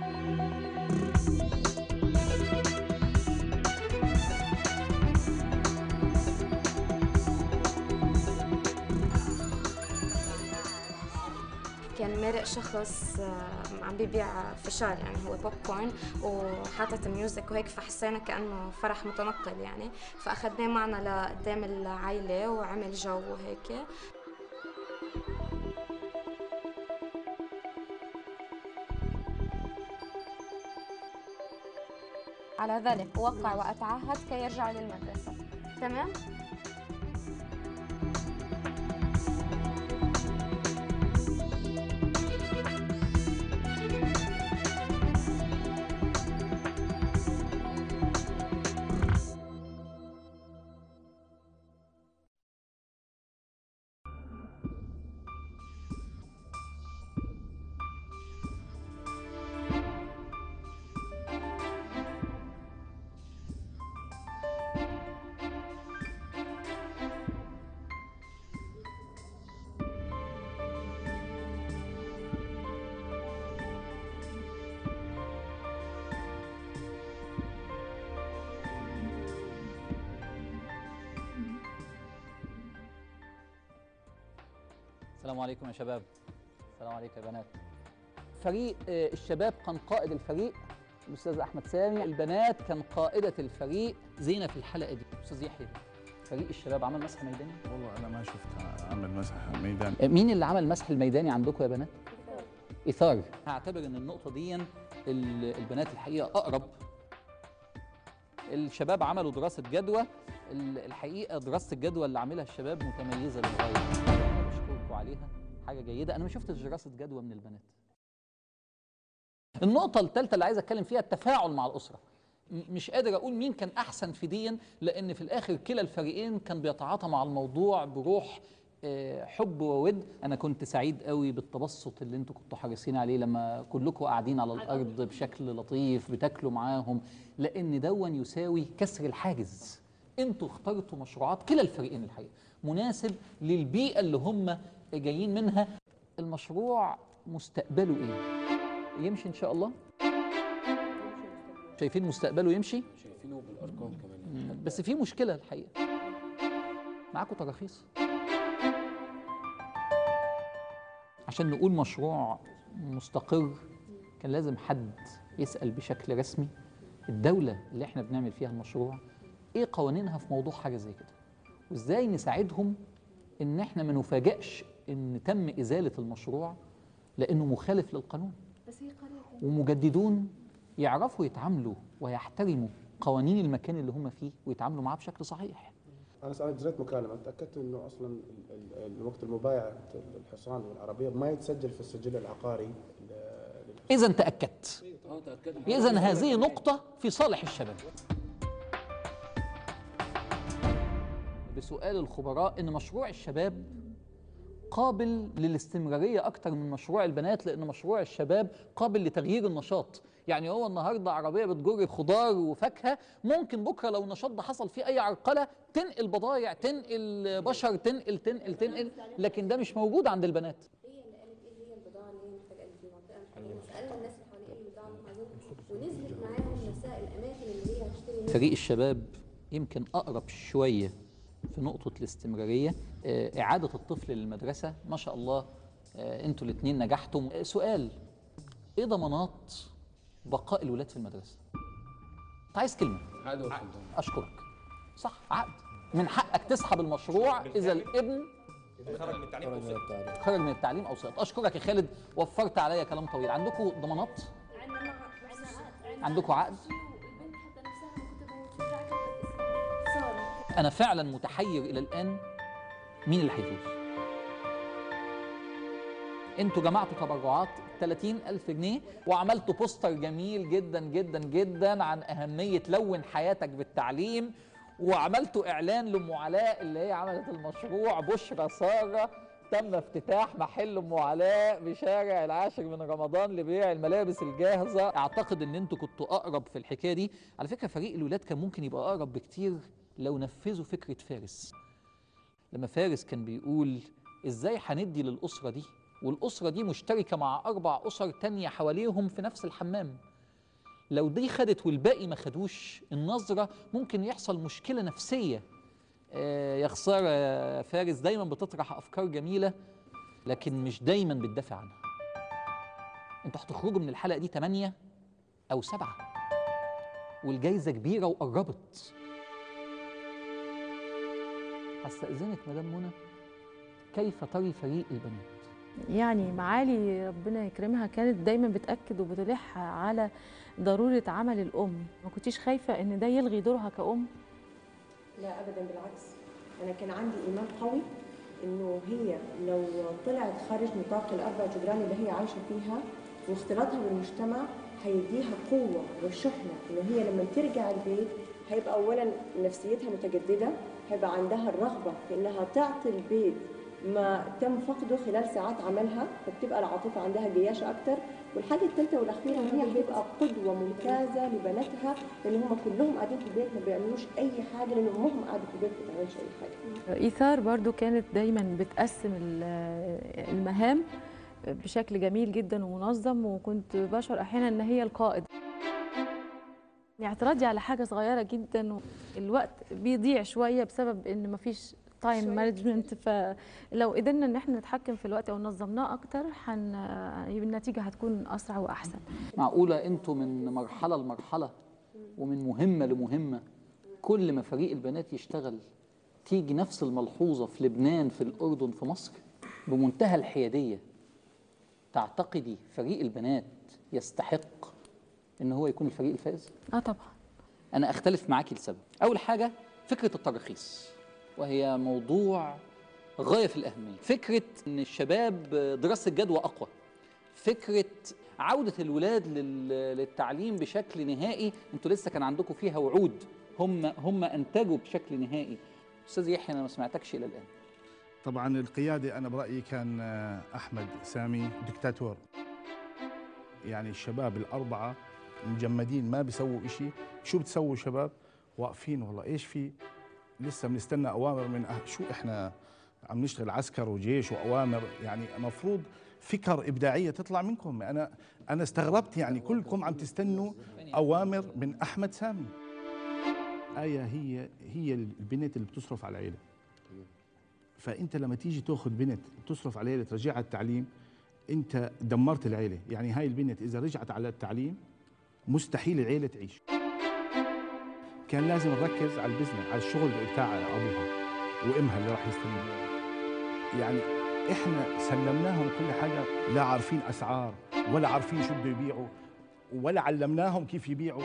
[SPEAKER 22] كان مارق شخص عم بيبيع فشار، يعني هو بوب كورن وحاطط ميوزك وهيك، فحسينا كأنه فرح متنقل يعني، فأخذناه معنا لقدام العائلة وعمل جو وهيك. على ذلك أوقع وأتعهد كي يرجعوا للمدرسة. تمام؟
[SPEAKER 10] السلام عليكم يا شباب. السلام عليكم يا بنات. فريق الشباب كان قائد الفريق الاستاذ احمد سامي، البنات كان قائده الفريق زينه. في الحلقه دي استاذ يحيى، فريق الشباب عمل مسح ميداني؟
[SPEAKER 11] والله انا ما شفت عمل مسح ميداني.
[SPEAKER 10] مين اللي عمل مسح الميداني عندكم يا بنات؟ اثار. هعتبر ان النقطه دي البنات الحقيقه اقرب. الشباب عملوا دراسه جدوى، الحقيقه دراسه الجدوى اللي عاملها الشباب متميزه للغايه، بشكركم عليها، حاجه جيده. انا ما شفتش دراسه جدوى من البنات. النقطه الثالثه اللي عايز اتكلم فيها التفاعل مع الاسره. مش قادر اقول مين كان احسن في ديا، لان في الاخر كلا الفريقين كان بيتعاطى مع الموضوع بروح حب وود. انا كنت سعيد قوي بالتبسط اللي انتوا كنتوا حريصين عليه لما كلكم قاعدين على الارض بشكل لطيف بتاكلوا معاهم، لان دون يساوي كسر الحاجز. انتوا اخترتوا مشروعات كلا الفريقين الحقيقه مناسب للبيئه اللي هم جايين منها. المشروع مستقبله ايه؟ يمشي ان شاء الله؟ شايفين مستقبله يمشي؟
[SPEAKER 8] شايفينه بالارقام كمان.
[SPEAKER 10] بس في مشكله الحقيقه، معاكم تراخيص عشان نقول مشروع مستقر. كان لازم حد يسأل بشكل رسمي الدولة اللي احنا بنعمل فيها المشروع ايه قوانينها في موضوع حاجة زي كده، وازاي نساعدهم ان احنا ما نفاجئش ان تم ازالة المشروع لانه مخالف للقانون. ومجددون يعرفوا يتعاملوا ويحترموا قوانين المكان اللي هم فيه ويتعاملوا معاه بشكل صحيح.
[SPEAKER 19] انا سألت جريت مكالمه تاكدت انه اصلا وقت المبايعه الحصان والعربيه ما يتسجل في السجل العقاري.
[SPEAKER 10] اذا تاكدت، اذا هذه نقطه في صالح الشباب. بسؤال الخبراء ان مشروع الشباب قابل للاستمراريه اكتر من مشروع البنات، لان مشروع الشباب قابل لتغيير النشاط. يعني هو النهارده عربيه بتجر خضار وفاكهه، ممكن بكره لو النشاط ده حصل فيه اي عرقله تنقل بضايع، تنقل بشر، تنقل تنقل تنقل، لكن ده مش موجود عند البنات.
[SPEAKER 13] هي اللي قالت ايه هي البضاعه اللي هي محتاجه في المنطقه محتاجه، سالنا الناس اللي حوالين ايه البضاعه اللي هم عايزينها ونزلت معاهم مسائل الاماكن اللي هي هتشتري منها.
[SPEAKER 10] فريق الشباب يمكن اقرب شويه في نقطه الاستمراريه. اعاده الطفل للمدرسه ما شاء الله انتوا الاثنين نجحتم. سؤال: ايه ضمانات بقاء الولاد في المدرسه؟ انت عايز كلمه؟
[SPEAKER 5] عقد.
[SPEAKER 10] اشكرك. صح، عقد. من حقك تسحب المشروع اذا الابن
[SPEAKER 7] خرج من التعليم او سقط.
[SPEAKER 10] خرج من التعليم او سقط. اشكرك يا خالد، وفرت عليا كلام طويل. عندكم ضمانات؟ عندكم عقد؟ انا فعلا متحير الى الان مين اللي هيفوز. انتوا جمعتوا تبرعات ثلاثين ألف جنيه وعملتوا بوستر جميل جدا جدا جدا عن أهمية لون حياتك بالتعليم، وعملتوا إعلان لأم علاء اللي هي عملت المشروع بشرى سارة. تم افتتاح محل أم علاء بشارع العاشر من رمضان لبيع الملابس الجاهزة. أعتقد إن انتوا كنتوا أقرب في الحكاية دي. على فكرة فريق الولاد كان ممكن يبقى أقرب بكتير لو نفذوا فكرة فارس. لما فارس كان بيقول إزاي هندي للأسرة دي، والأسرة دي مشتركة مع أربع أسر تانية حواليهم في نفس الحمام، لو دي خدت والباقي ما خدوش النظرة ممكن يحصل مشكلة نفسية. آه يا خسارة فارس دايما بتطرح أفكار جميلة لكن مش دايما بتدافع عنها. انتوا هتخرجوا من الحلقة دي تمانية أو سبعة والجايزة كبيرة وقربت. هستأذنك مدام منى، كيف تري فريق البنات؟
[SPEAKER 14] يعني معالي ربنا يكرمها كانت دايما بتأكد وبتلح على ضرورة عمل الأم. ما كنتيش خايفة إن ده يلغي دورها كأم؟
[SPEAKER 17] لا أبدا، بالعكس. أنا كان عندي إيمان قوي إنه هي لو طلعت خارج نطاق الأربع جدران اللي هي عايشة فيها واختلاطها بالمجتمع هيديها قوة وشحنة، إنه هي لما ترجع البيت هيبقى أولا نفسيتها متجددة، هيبقى عندها الرغبة في إنها تعطي البيت ما تم فقده خلال ساعات عملها، فبتبقى العاطفه عندها جياشه اكتر. والحاجه الثالثه والاخيره ان هي هتبقى قدوه ممتازه لبناتها، لان هم كلهم قاعدين في البيت ما بيعملوش اي حاجه، لان امهم قاعده في البيت ما بتعملش اي حاجه.
[SPEAKER 14] ايثار برضو كانت دايما بتقسم المهام بشكل جميل جدا ومنظم، وكنت بشعر احيانا ان هي القائد. اعتراضي على حاجه صغيره جدا، الوقت بيضيع شويه بسبب ان مفيش تايم مانجمنت، فلو قدرنا ان احنا نتحكم في الوقت او نظمناه اكتر حن... النتيجه هتكون اسرع واحسن.
[SPEAKER 10] معقوله انتوا من مرحله لمرحله ومن مهمه لمهمه كل ما فريق البنات يشتغل تيجي نفس الملحوظه في لبنان، في الاردن، في مصر؟ بمنتهى الحياديه، تعتقدي فريق البنات يستحق ان هو يكون الفريق الفائز؟
[SPEAKER 14] اه طبعا.
[SPEAKER 10] انا اختلف معاكي لسبب. اول حاجه فكره التراخيص، وهي موضوع غاية في الأهمية. فكرة أن الشباب دراسة جدوى أقوى، فكرة عودة الولاد للتعليم بشكل نهائي. أنتوا لسه كان عندكم فيها وعود، هم هم أنتجوا بشكل نهائي. أستاذ يحيى أنا ما سمعتكش إلى الآن.
[SPEAKER 11] طبعا القيادة أنا برأيي كان أحمد سامي دكتاتور. يعني الشباب الأربعة مجمدين ما بيسووا إشي. شو بتسووا شباب؟ واقفين والله إيش في؟ لسه بنستنى اوامر من أه شو احنا عم نشتغل عسكر وجيش واوامر. يعني المفروض فكر ابداعيه تطلع منكم. انا انا استغربت، يعني كلكم عم تستنوا اوامر من احمد سامي. آية هي هي البنت اللي بتصرف على العيله، فانت لما تيجي تاخذ بنت بتصرف على العيله ترجعها على التعليم انت دمرت العيله. يعني هاي البنت اذا رجعت على التعليم مستحيل العيله تعيش. كان لازم نركز على البزنس، على الشغل بتاع ابوها وامها اللي راح يستلمها. يعني احنا سلمناهم كل حاجه، لا عارفين اسعار ولا عارفين شو بده يبيعوا ولا علمناهم كيف يبيعوا.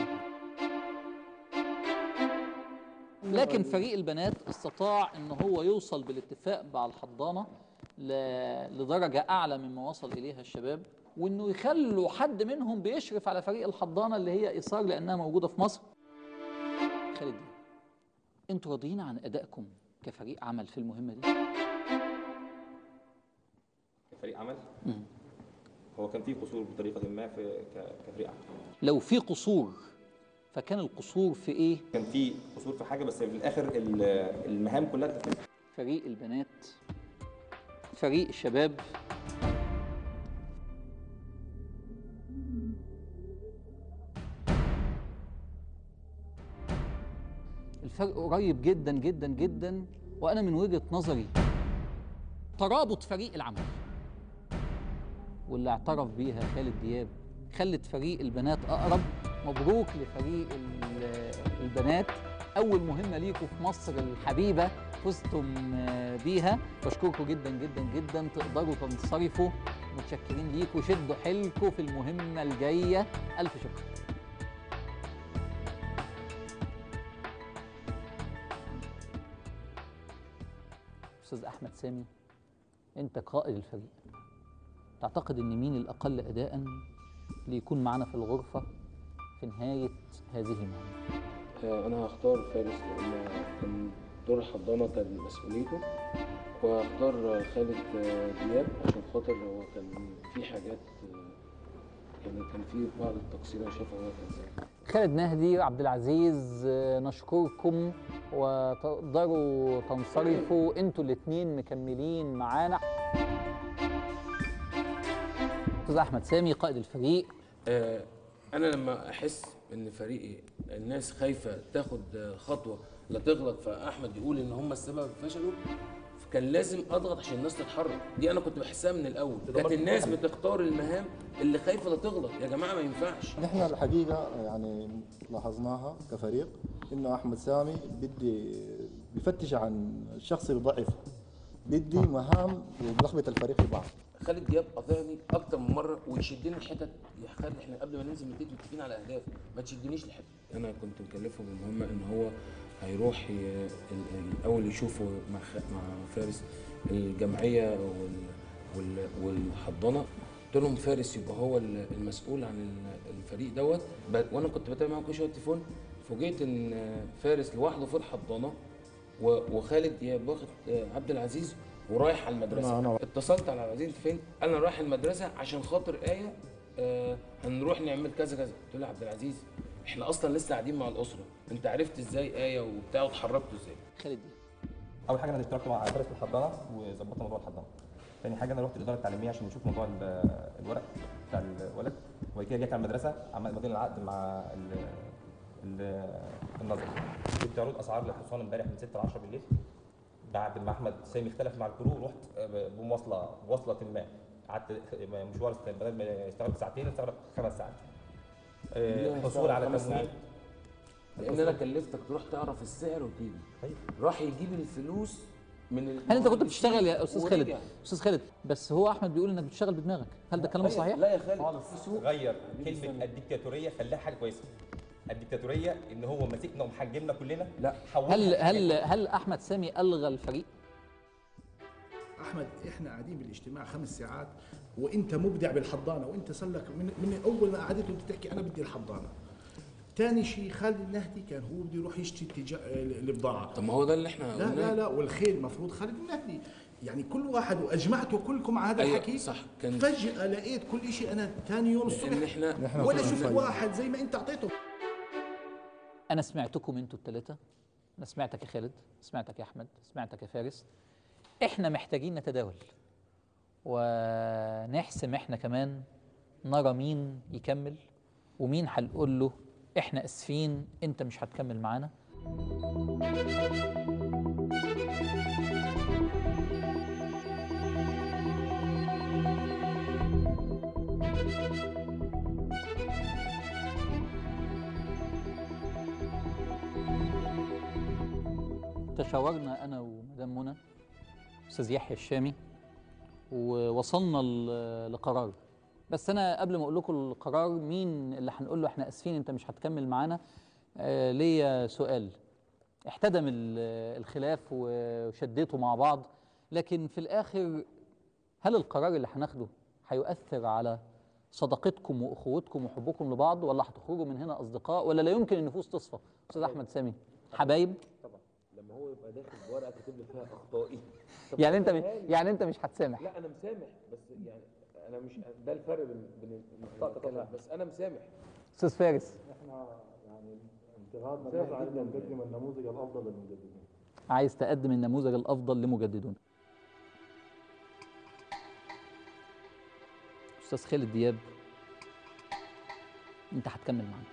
[SPEAKER 10] لكن فريق البنات استطاع ان هو يوصل بالاتفاق مع الحضانه لدرجه اعلى مما وصل اليها الشباب، وانه يخلوا حد منهم بيشرف على فريق الحضانه اللي هي ايثار لانها موجوده في مصر. خالد، انتوا راضيين عن ادائكم كفريق عمل في المهمه دي؟
[SPEAKER 20] كفريق عمل؟ مم. هو كان في قصور بطريقه ما في كفريق عمل.
[SPEAKER 10] لو في قصور فكان القصور في ايه؟
[SPEAKER 20] كان في قصور في حاجه بس في الاخر المهام كلها اتنفذت.
[SPEAKER 10] فريق البنات، فريق الشباب، الفرق قريب جدا جدا جدا. وانا من وجهة نظري ترابط فريق العمل واللي اعترف بيها خالد دياب خلت فريق البنات اقرب. مبروك لفريق البنات، اول مهمه ليكم في مصر الحبيبه فزتم بيها. بشكركم جدا جدا جدا. تقدروا تنصرفوا، متشكرين ليكم. شدوا حيلكم في المهمه الجايه. الف شكر. استاذ احمد سامي، انت قائد الفريق، تعتقد ان مين الاقل اداء ليكون معنا في الغرفه في نهايه هذه المهمه؟
[SPEAKER 5] انا هختار فارس لان كان دور الحضانه كان مسؤوليته، وهختار خالد دياب عشان خاطر هو كان في حاجات يعني كان في بعض التقصير انا شايفه هو كان زي
[SPEAKER 10] خالد نهدي، عبد العزيز، نشكركم وتقدروا تنصرفوا. انتوا الاثنين مكملين معانا. استاذ احمد سامي قائد الفريق،
[SPEAKER 5] آه انا لما احس ان فريقي الناس خايفه تاخد خطوه لا تغلط فاحمد يقول ان هم السبب في فشله، كان لازم اضغط عشان الناس تتحرك. دي انا كنت بحسها من الاول. كانت الناس بتختار المهام اللي خايفه لا تغلط. يا جماعه ما ينفعش.
[SPEAKER 9] نحن الحقيقه يعني لاحظناها كفريق انه احمد سامي بدي بفتش عن الشخص الضعيف، بدي مهام وبلخبط الفريق في بعض.
[SPEAKER 5] خالد دياب قاطعني اكتر من مره ويشدني الحتت. يا خالد احنا قبل ما ننزل من البيت متفقين على اهداف، ما تشدنيش الحتت. انا كنت مكلفه بالمهمه ان هو هيروح الاول يشوفوا مع مع فارس الجمعيه والحضانه. قلت لهم فارس يبقى هو المسؤول عن الفريق دوت، وانا كنت بتابع معاهم كل شويه التليفون. فوجئت ان فارس لوحده في الحضانه وخالد دياب واخد عبد العزيز ورايح على المدرسه. أنا اتصلت على عبد العزيز، انت فين؟ انا رايح المدرسه عشان خاطر ايه، آه هنروح نعمل كذا كذا. قلت له عبد العزيز احنا اصلا لسه قاعدين مع الاسره، انت عرفت ازاي ايه وبتاع واتحركتوا ازاي؟
[SPEAKER 10] خالد،
[SPEAKER 20] اول حاجه انا اشتركت مع اداره الحضانه وظبطنا موضوع الحضانه. ثاني حاجه انا رحت الاداره التعليميه عشان نشوف موضوع الورق بتاع الولد، وبعد كده جيت على المدرسه عمال مدير العقد مع النظر. كنت عروض اسعار للحصان امبارح من ستة ل عشرة بالليل. بعد ما احمد سامي اختلف مع الكرو رحت بمواصله بوصله ما، قعدت مشوار بدل ما يستغرق ساعتين استغرق خمس ساعات. حصول على تمويل،
[SPEAKER 5] لان انا كلفتك تروح تعرف السعر وتيجي. راح يجيب الفلوس من ال...
[SPEAKER 10] هل انت كنت بتشتغل يا استاذ خالد؟ استاذ خالد، بس هو احمد بيقول انك بتشتغل بدماغك، هل ده كلام صحيح؟
[SPEAKER 5] لا يا خالد
[SPEAKER 20] خالص. غير كلمه الديكتاتوريه خلاها حاجه كويسه. الديكتاتوريه ان هو ماسكنا ومحجمنا كلنا.
[SPEAKER 10] لا، هل هل هل احمد سامي الغى الفريق؟
[SPEAKER 11] احمد احنا قاعدين بالاجتماع خمس ساعات وانت مبدع بالحضانه، وانت صار لك من, من اول ما قعدت وانت تحكي انا بدي الحضانه. ثاني شيء خالد النهدي كان هو بده يروح يشتري التجا... البضاعه.
[SPEAKER 5] طب ما هو ده اللي احنا
[SPEAKER 11] لا لا لا والخيل المفروض خالد النهدي. يعني كل واحد واجمعتوا كلكم على هذا
[SPEAKER 5] أيوة
[SPEAKER 11] الحكي.
[SPEAKER 5] صح. كان
[SPEAKER 11] فجاه لقيت كل شيء انا ثاني يوم الصبح
[SPEAKER 5] احنا
[SPEAKER 11] ولا شفت واحد زي ما انت اعطيته.
[SPEAKER 10] انا سمعتكم انتوا الثلاثه، انا سمعتك يا خالد، سمعتك يا احمد، سمعتك يا فارس. احنا محتاجين نتداول ونحسم احنا كمان، نرى مين يكمل ومين هنقول له احنا اسفين انت مش هتكمل معانا. تشاورنا انا ومدام منى استاذ يحيى الشامي ووصلنا لقرار بس انا قبل ما اقول لكم القرار مين اللي هنقول له احنا اسفين انت مش هتكمل معانا، آه ليا سؤال. احتدم الخلاف وشديته مع بعض، لكن في الاخر هل القرار اللي هناخده هيؤثر على صداقتكم واخوتكم وحبكم لبعض، ولا هتخرجوا من هنا اصدقاء، ولا لا يمكن النفوس تصفى؟ استاذ احمد سامي، حبايب
[SPEAKER 5] طبعا لما هو يبقى داخل بورقه كاتب لي فيها اخطائي
[SPEAKER 10] يعني انت يعني انت مش هتسامح؟
[SPEAKER 5] لا انا مسامح، بس يعني انا مش ده الفرق بين بين المخطئ، بس انا مسامح.
[SPEAKER 10] استاذ فارس،
[SPEAKER 9] احنا يعني انتقادنا الناس عايزين نقدم النموذج الافضل للمجددين.
[SPEAKER 10] عايز تقدم النموذج الافضل لمجددون. استاذ خالد دياب، انت هتكمل معانا.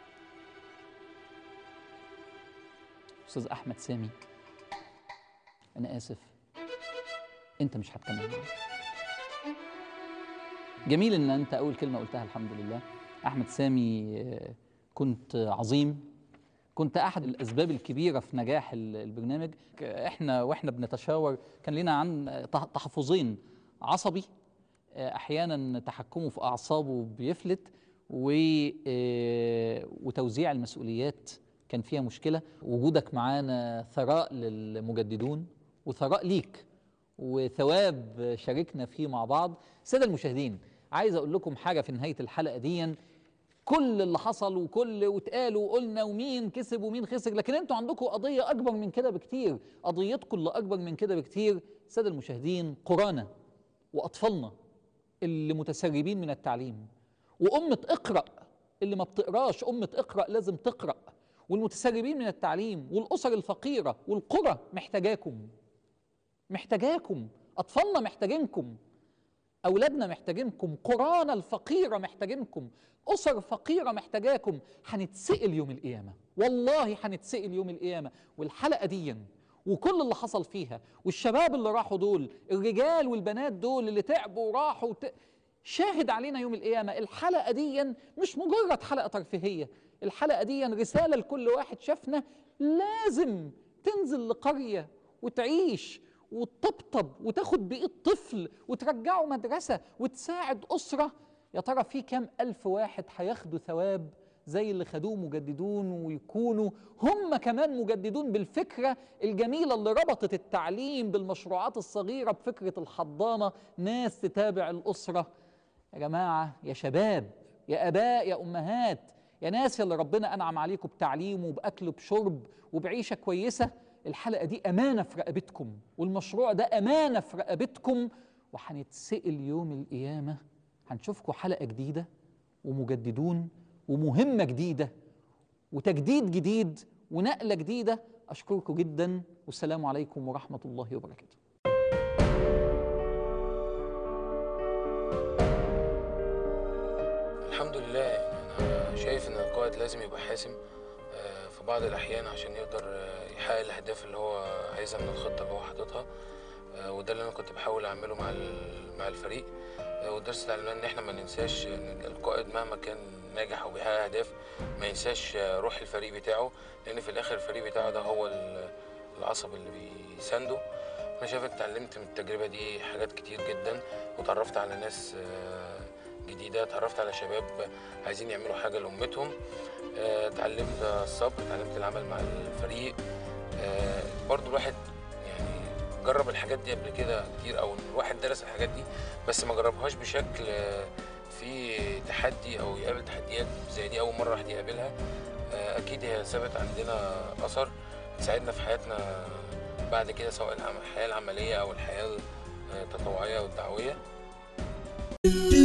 [SPEAKER 10] استاذ احمد سامي، انا اسف انت مش هتكمل معانا. جميل ان انت اول كلمه قلتها الحمد لله. احمد سامي كنت عظيم، كنت احد الاسباب الكبيره في نجاح البرنامج. احنا واحنا بنتشاور كان لنا عن تحفظين، عصبي احيانا تحكمه في اعصابه بيفلت، وتوزيع المسؤوليات كان فيها مشكله. وجودك معانا ثراء للمجددون وثراء ليك وثواب شاركنا فيه مع بعض. ساده المشاهدين، عايز اقول لكم حاجه في نهايه الحلقه دي. كل اللي حصل وكل واتقال وقلنا ومين كسب ومين خسر، لكن انتوا عندكم قضيه اكبر من كده بكتير، قضيتكم اللي اكبر من كده بكتير. ساده المشاهدين، قرانا واطفالنا اللي متسربين من التعليم، وامه اقرا اللي ما بتقراش، امه اقرا لازم تقرا، والمتسربين من التعليم والاسر الفقيره والقرى محتاجاكم، محتاجاكم، اطفالنا محتاجينكم، أولادنا محتاجينكم، قرانا الفقيرة محتاجينكم، أسر فقيرة محتاجاكم. هنتسأل يوم القيامة، والله هنتسأل يوم القيامة. والحلقة دي وكل اللي حصل فيها، والشباب اللي راحوا دول، الرجال والبنات دول اللي تعبوا وراحوا ت... شاهد علينا يوم القيامة. الحلقة دي مش مجرد حلقة ترفيهية، الحلقة دي رسالة لكل واحد شافنا لازم تنزل لقرية وتعيش وتطبطب وتاخد بإيد طفل وترجعه مدرسة وتساعد أسرة. يا ترى في كام ألف واحد هياخدوا ثواب زي اللي خدوه مجددون، ويكونوا هم كمان مجددون بالفكرة الجميلة اللي ربطت التعليم بالمشروعات الصغيرة بفكرة الحضانة، ناس تتابع الأسرة. يا جماعة، يا شباب، يا آباء، يا أمهات، يا ناس اللي ربنا أنعم عليكم بتعليم وبأكل وبشرب وبعيشة كويسة، الحلقة دي أمانة في رقبتكم، والمشروع ده أمانة في رقبتكم، وهنتسأل يوم القيامة. هنشوفكم حلقة جديدة ومجددون ومهمة جديدة وتجديد جديد ونقلة جديدة. أشكركم جدا، والسلام عليكم ورحمة الله وبركاته.
[SPEAKER 5] الحمد لله. أنا شايف إن القائد لازم يبقى حاسم في بعض الأحيان عشان يقدر يحقق الأهداف اللي هو عايزها من الخطة اللي هو حاططها، وده اللي أنا كنت بحاول أعمله مع مع الفريق. والدرس اللي علمناه إن إحنا ما ننساش إن القائد مهما كان ناجح أو بيحقق أهداف ما ينساش روح الفريق بتاعه، لأن في الآخر الفريق بتاعه ده هو العصب اللي بيسانده. أنا شايف اتعلمت من التجربة دي حاجات كتير جدا، وتعرفت على ناس جديدة، اتعرفت على شباب عايزين يعملوا حاجة لأمتهم، اتعلمت الصبر، اتعلمت العمل مع الفريق. برضو الواحد يعني جرب الحاجات دي قبل كده كتير، او الواحد درس الحاجات دي بس ما جربهاش بشكل في تحدي او يقابل تحديات زي دي اول مرة واحد يقابلها. اكيد هي سابت عندنا اثر تساعدنا في حياتنا بعد كده، سواء الحياة العملية او الحياة التطوعية والدعوية.